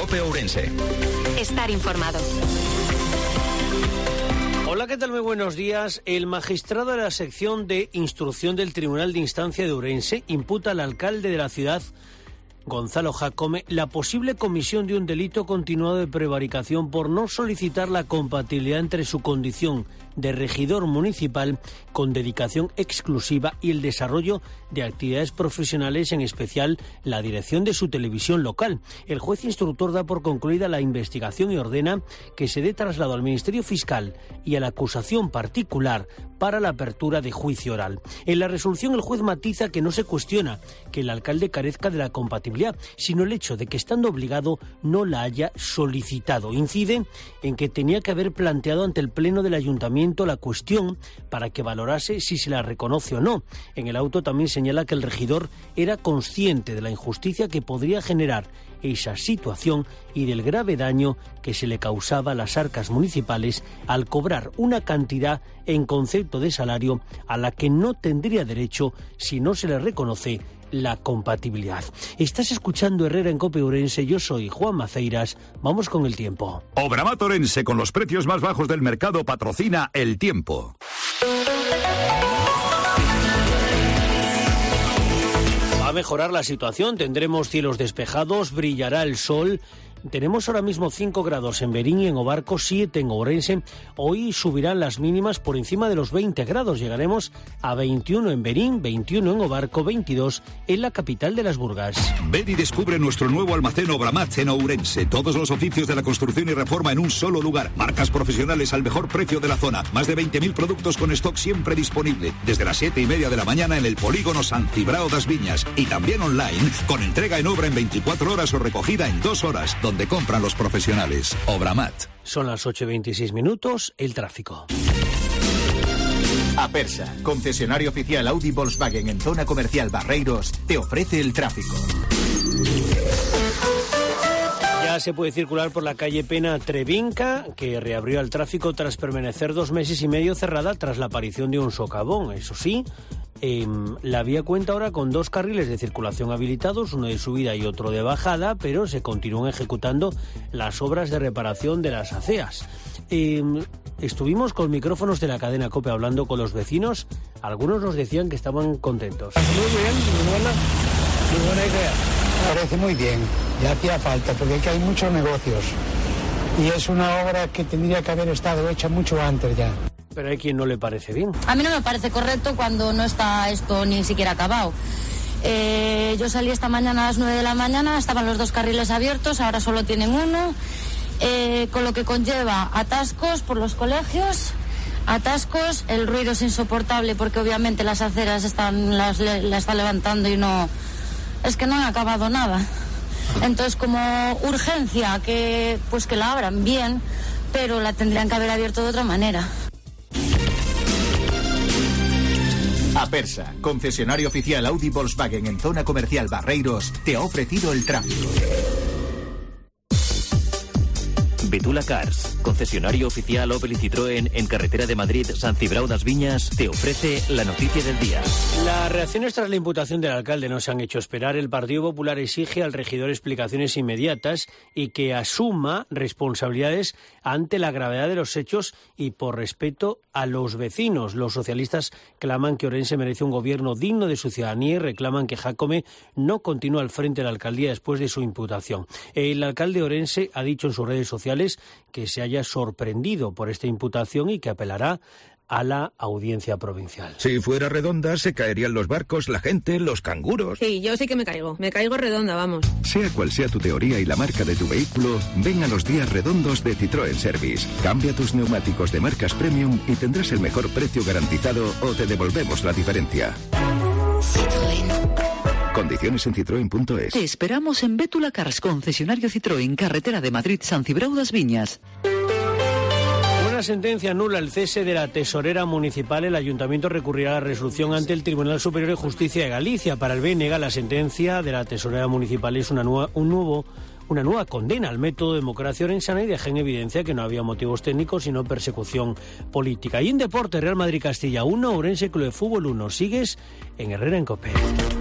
COPE Ourense. Estar informado. Hola, ¿qué tal? Muy buenos días. El magistrado de la sección de instrucción del Tribunal de Instancia de Ourense imputa al alcalde de la ciudad, Gonzalo Jácome, la posible comisión de un delito continuado de prevaricación por no solicitar la compatibilidad entre su condición de regidor municipal con dedicación exclusiva y el desarrollo de actividades profesionales, en especial la dirección de su televisión local. El juez instructor da por concluida la investigación y ordena que se dé traslado al Ministerio Fiscal y a la acusación particular para la apertura de juicio oral. En la resolución el juez matiza que no se cuestiona que el alcalde carezca de la compatibilidad, sino el hecho de que, estando obligado, no la haya solicitado. Incide en que tenía que haber planteado ante el Pleno del Ayuntamiento la cuestión para que valorase si se la reconoce o no. En el auto también señala que el regidor era consciente de la injusticia que podría generar esa situación y del grave daño que se le causaba a las arcas municipales al cobrar una cantidad en concepto de salario a la que no tendría derecho si no se le reconoce la compatibilidad. Estás escuchando Herrera en COPE Ourense, yo soy Juan Maceiras. Vamos con el tiempo. Obramat Ourense, con los precios más bajos del mercado, patrocina el tiempo. Va a mejorar la situación, tendremos cielos despejados, brillará el sol. Tenemos ahora mismo 5 grados en Berín y en Obarco, 7 en Ourense. Hoy subirán las mínimas por encima de los 20 grados. Llegaremos a 21 en Berín, 21 en Obarco, 22 en la capital de las Burgas. Ven y descubre nuestro nuevo almacén Obramat en Ourense. Todos los oficios de la construcción y reforma en un solo lugar. Marcas profesionales al mejor precio de la zona. Más de 20.000 productos con stock siempre disponible. Desde las 7:30 de la mañana en el polígono San Cibrao das Viñas. Y también online, con entrega en obra en 24 horas o recogida en 2 horas. Donde compran los profesionales. Obramat. Son las 8:26, el tráfico. Apersa, concesionario oficial Audi Volkswagen en zona comercial Barreiros, te ofrece el tráfico. Ya se puede circular por la calle Pena Trevinca, que reabrió al tráfico tras permanecer 2 meses y medio cerrada tras la aparición de un socavón. Eso sí, la vía cuenta ahora con 2 carriles de circulación habilitados, uno de subida y otro de bajada, pero se continúan ejecutando las obras de reparación de las aceas. Estuvimos con micrófonos de la cadena COPE hablando con los vecinos. Algunos nos decían que estaban contentos. Muy bien, muy buena idea. Me parece muy bien, ya hacía falta, porque aquí hay muchos negocios y es una obra que tendría que haber estado hecha mucho antes ya. Pero hay quien no le parece bien. A mí no me parece correcto cuando no está esto ni siquiera acabado. Yo salí esta mañana a las 9 de la mañana, estaban los 2 carriles abiertos, ahora solo tienen uno, con lo que conlleva atascos por los colegios, atascos, el ruido es insoportable porque obviamente las aceras la está levantando y no, es que no han acabado nada. Entonces, como urgencia, que la abran bien, pero la tendrían que haber abierto de otra manera. Apersa, concesionario oficial Audi Volkswagen en zona comercial Barreiros, te ha ofrecido el tráfico. Betula Cars, concesionario oficial Opel y Citroën en carretera de Madrid, San Cibrao das Viñas, te ofrece la noticia del día. Las reacciones tras la imputación del alcalde no se han hecho esperar. El Partido Popular exige al regidor explicaciones inmediatas y que asuma responsabilidades ante la gravedad de los hechos y por respeto a los vecinos. Los socialistas claman que Ourense merece un gobierno digno de su ciudadanía y reclaman que Jácome no continúe al frente de la alcaldía después de su imputación. El alcalde de Ourense ha dicho en sus redes sociales que se haya sorprendido por esta imputación y que apelará a la audiencia provincial. Si fuera redonda, se caerían los barcos, la gente, los canguros. Sí, yo sí que me caigo redonda, vamos. Sea cual sea tu teoría y la marca de tu vehículo, ven a los días redondos de Citroën Service. Cambia tus neumáticos de marcas premium y tendrás el mejor precio garantizado o te devolvemos la diferencia. Citroën. Condiciones en citroen.es. Te esperamos en Betula Cars, concesionario Citroën, carretera de Madrid, San Cibrao das Viñas. Una sentencia anula el cese de la tesorera municipal. El ayuntamiento recurrirá a la resolución ante el Tribunal Superior de Justicia de Galicia. Para el BNG, la sentencia de la tesorera municipal es una nueva condena al método democracia orensana y deja en evidencia que no había motivos técnicos sino persecución política. Y en deporte, Real Madrid Castilla 1, Ourense Club de Fútbol 1. Sigues en Herrera en COPE.